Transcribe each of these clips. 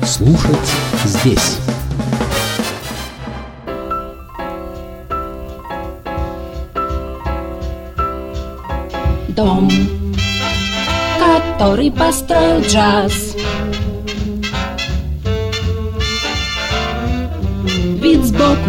Слушать здесь. Дом, который построил джаз. Вид сбоку.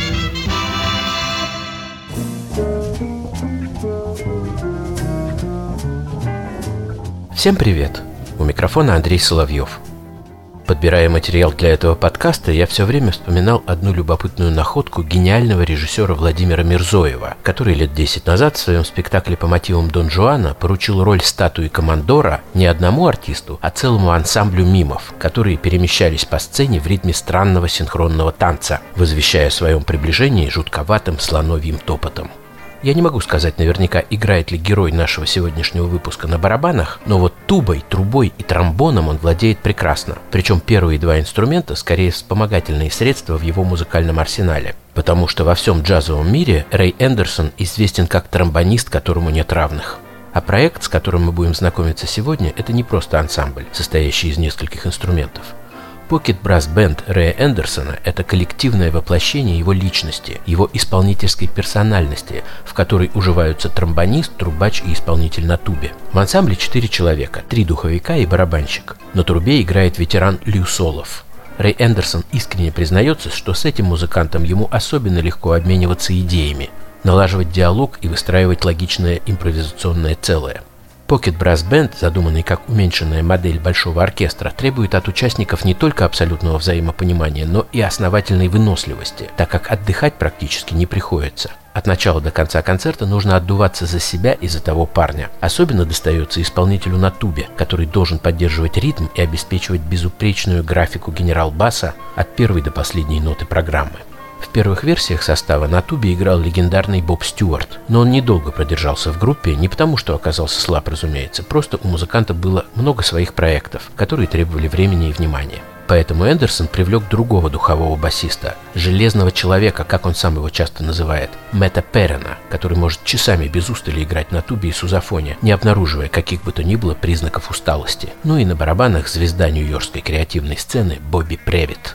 Всем привет! У микрофона Андрей Соловьев. Подбирая материал для этого подкаста, я все время вспоминал одну любопытную находку гениального режиссера Владимира Мирзоева, который лет 10 назад в своем спектакле по мотивам Дон Жуана поручил роль статуи командора не одному артисту, а целому ансамблю мимов, которые перемещались по сцене в ритме странного синхронного танца, возвещая о своем приближении жутковатым слоновьим топотом. Я не могу сказать наверняка, играет ли герой нашего сегодняшнего выпуска на барабанах, но вот тубой, трубой и тромбоном он владеет прекрасно. Причем первые два инструмента скорее вспомогательные средства в его музыкальном арсенале. Потому что во всем джазовом мире Рэй Эндерсон известен как тромбонист, которому нет равных. А проект, с которым мы будем знакомиться сегодня, это не просто ансамбль, состоящий из нескольких инструментов. Pocket Brass Band Рэя Эндерсона – это коллективное воплощение его личности, его исполнительской персональности, в которой уживаются тромбонист, трубач и исполнитель на тубе. В ансамбле 4 человека, 3 духовика и барабанщик. На трубе играет ветеран Лью Солов. Рэй Эндерсон искренне признается, что с этим музыкантом ему особенно легко обмениваться идеями, налаживать диалог и выстраивать логичное импровизационное целое. Pocket Brass Band, задуманный как уменьшенная модель большого оркестра, требует от участников не только абсолютного взаимопонимания, но и основательной выносливости, так как отдыхать практически не приходится. От начала до конца концерта нужно отдуваться за себя и за того парня. Особенно достается исполнителю на тубе, который должен поддерживать ритм и обеспечивать безупречную графику генерал-баса от первой до последней ноты программы. В первых версиях состава на тубе играл легендарный Боб Стюарт, но он недолго продержался в группе, не потому что оказался слаб, разумеется, просто у музыканта было много своих проектов, которые требовали времени и внимания. Поэтому Эндерсон привлек другого духового басиста, железного человека, как он сам его часто называет, Мэтта Перрина, который может часами без устали играть на тубе и сузофоне, не обнаруживая каких бы то ни было признаков усталости. Ну и на барабанах звезда нью-йоркской креативной сцены Бобби Превитт.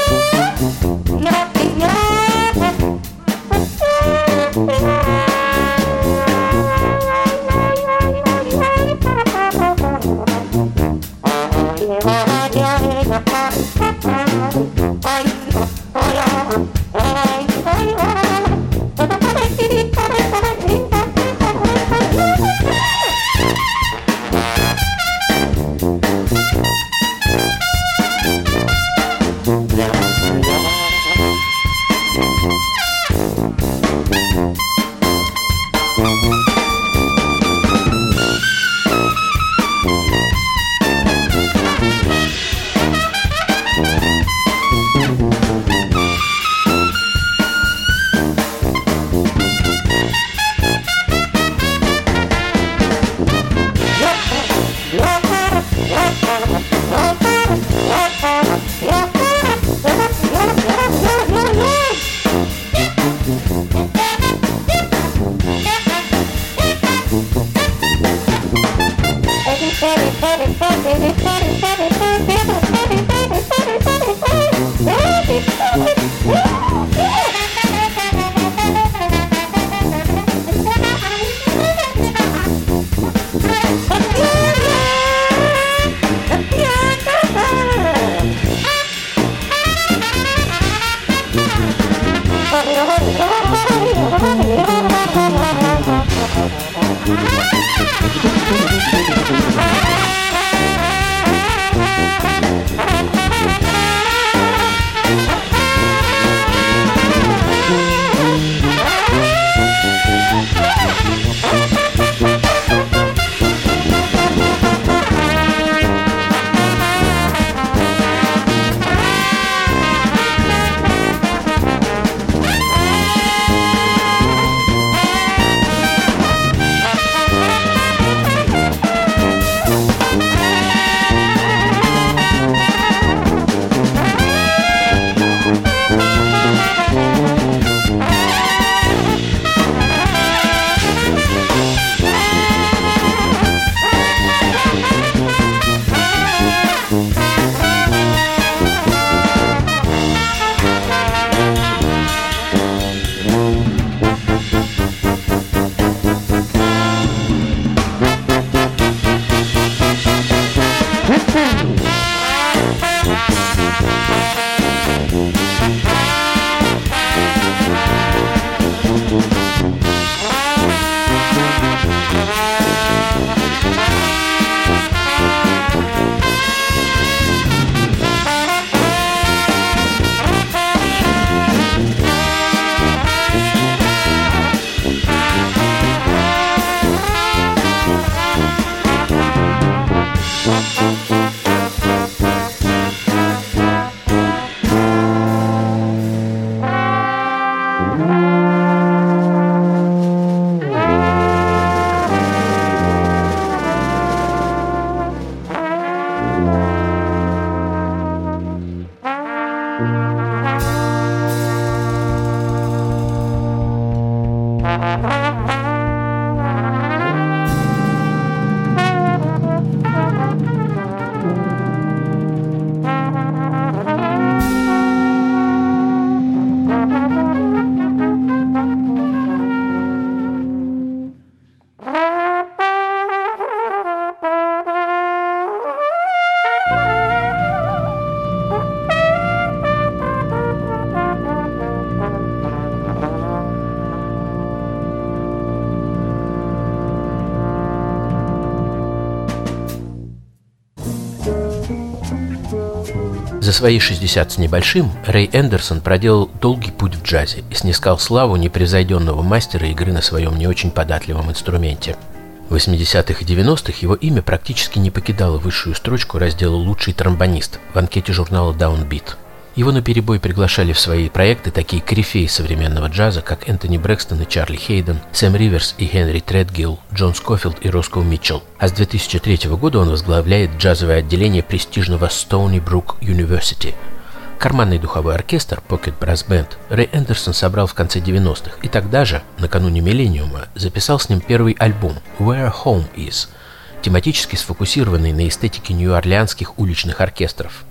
За свои 60 с небольшим Рэй Эндерсон проделал долгий путь в джазе и снискал славу непревзойденного мастера игры на своем не очень податливом инструменте. В 80-х и 90-х его имя практически не покидало высшую строчку раздела «Лучший тромбонист» в анкете журнала Downbeat. Его наперебой приглашали в свои проекты такие корифеи современного джаза, как Энтони Брэкстон и Чарли Хейден, Сэм Риверс и Генри Тредгилл, Джон Скофилд и Роскоу Митчелл. А с 2003 года он возглавляет джазовое отделение престижного Stony Brook University. Карманный духовой оркестр Pocket Brass Band Рэй Эндерсон собрал в конце 90-х, и тогда же, накануне миллениума, записал с ним первый альбом «Where Home Is», тематически сфокусированный на эстетике нью-орлеанских уличных оркестров.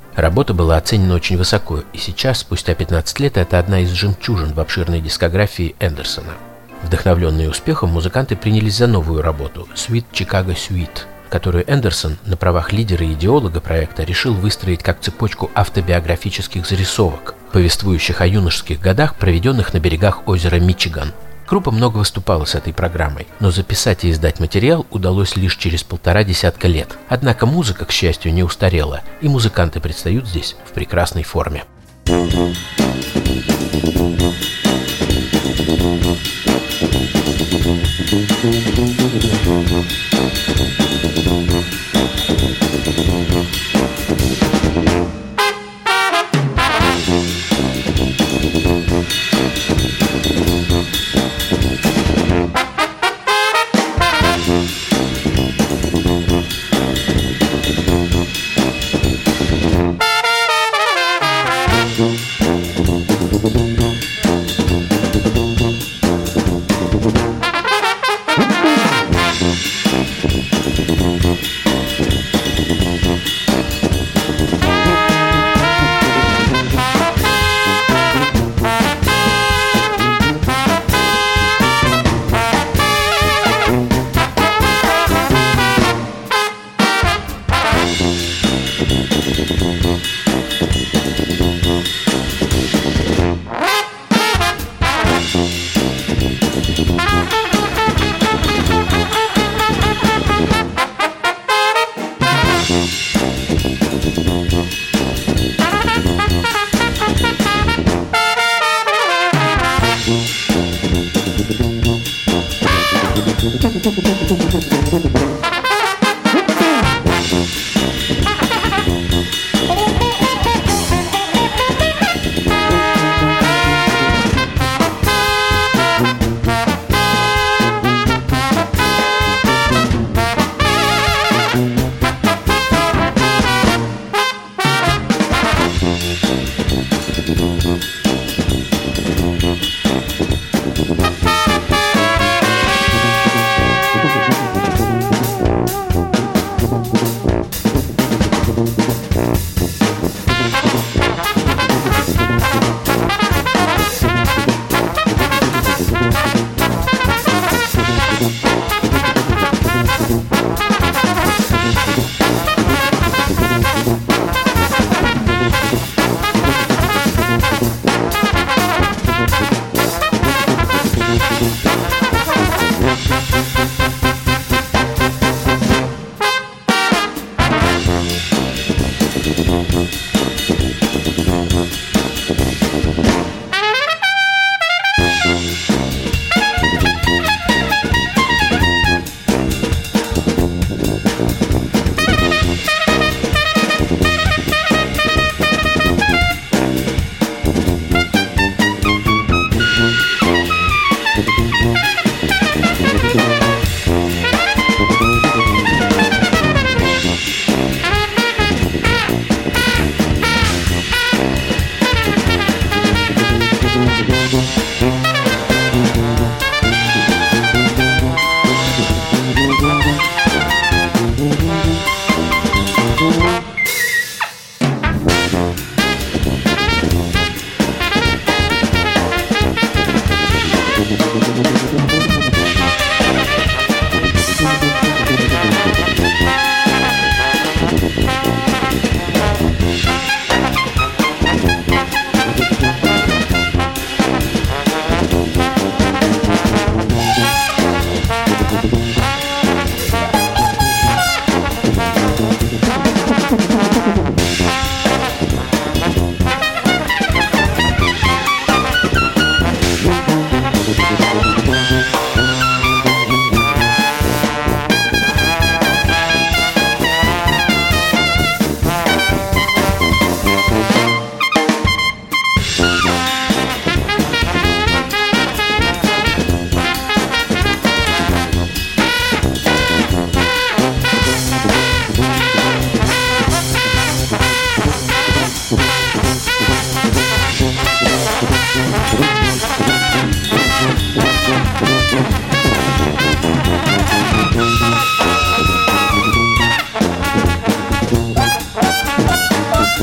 Работа была оценена очень высоко, и сейчас, спустя 15 лет, это одна из жемчужин в обширной дискографии Эндерсона. Вдохновленные успехом, музыканты принялись за новую работу «Sweet Chicago Suite», которую Эндерсон на правах лидера и идеолога проекта решил выстроить как цепочку автобиографических зарисовок, повествующих о юношеских годах, проведенных на берегах озера Мичиган. Группа много выступала с этой программой, но записать и издать материал удалось лишь через 1,5 десятка лет. Однако музыка, к счастью, не устарела, и музыканты предстают здесь в прекрасной форме.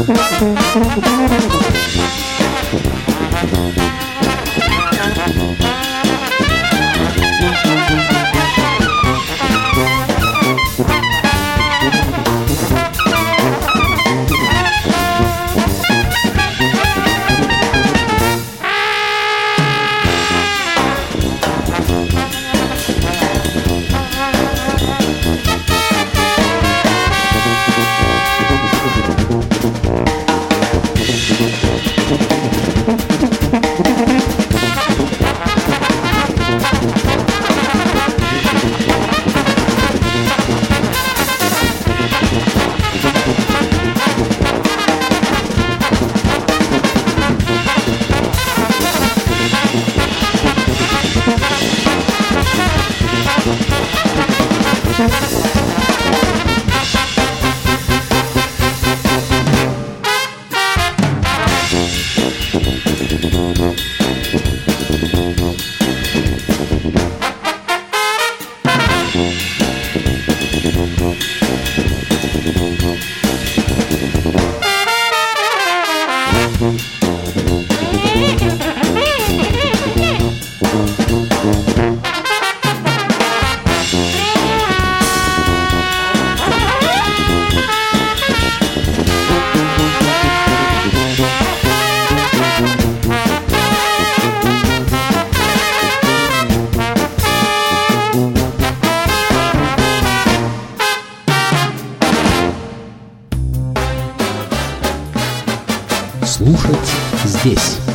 Слушать здесь.